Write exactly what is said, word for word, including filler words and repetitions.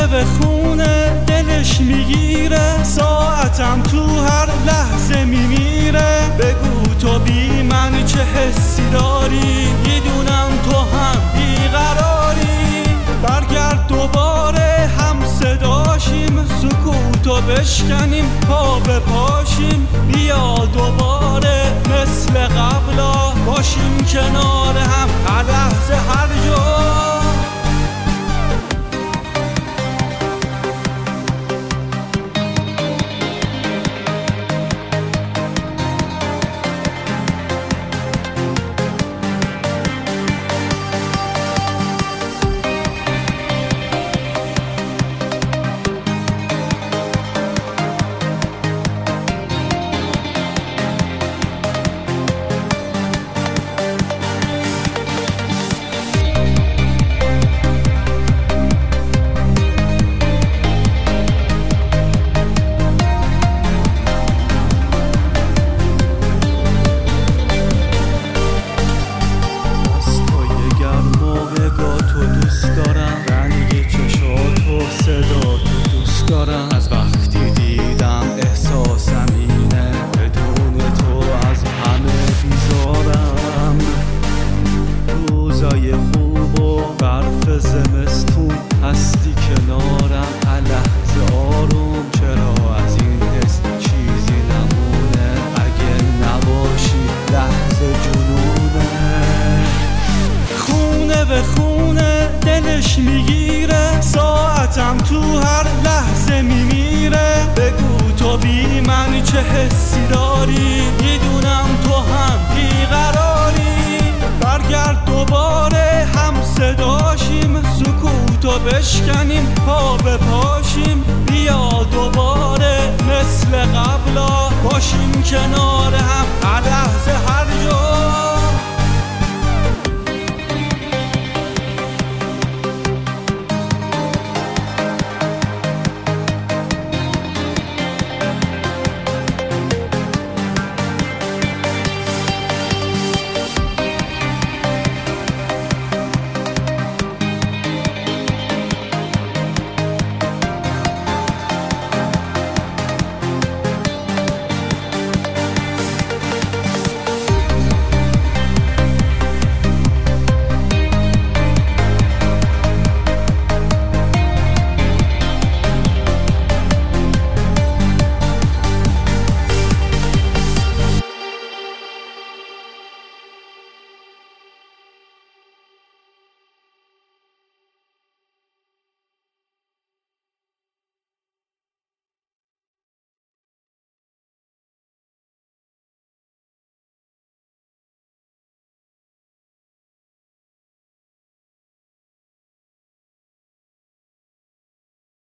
خونه به خونه دلش میگیره، ساعتم تو هر لحظه میمیره. بگو تو بی من چه حسی داری، میدونم تو هم بیقراری. برگرد دوباره هم صداشیم، سکوتو بشکنیم پا بپاشیم. بیا دوباره مثل قبلا باشیم کنار هم هر لحظه هر جا. از وقتی دیدم احساسم اینه، بدون تو از همه بیزارم. روزای خوب و برف زمستون هستی کنارم، هر لحظه آروم. چرا از این حس چیزی نمونه، اگه نباشی لحظه جنونه. خونه به خونه دلش میگیره، ساعتم تو هر لحظه میمیره. بگو تو بی من چه حسی داری، میدونم تو هم بیقراری. برگرد دوباره هم صداشیم، سکوتو بشکنیم پا بپاشیم. بیا دوباره مثل قبلا باشیم کنار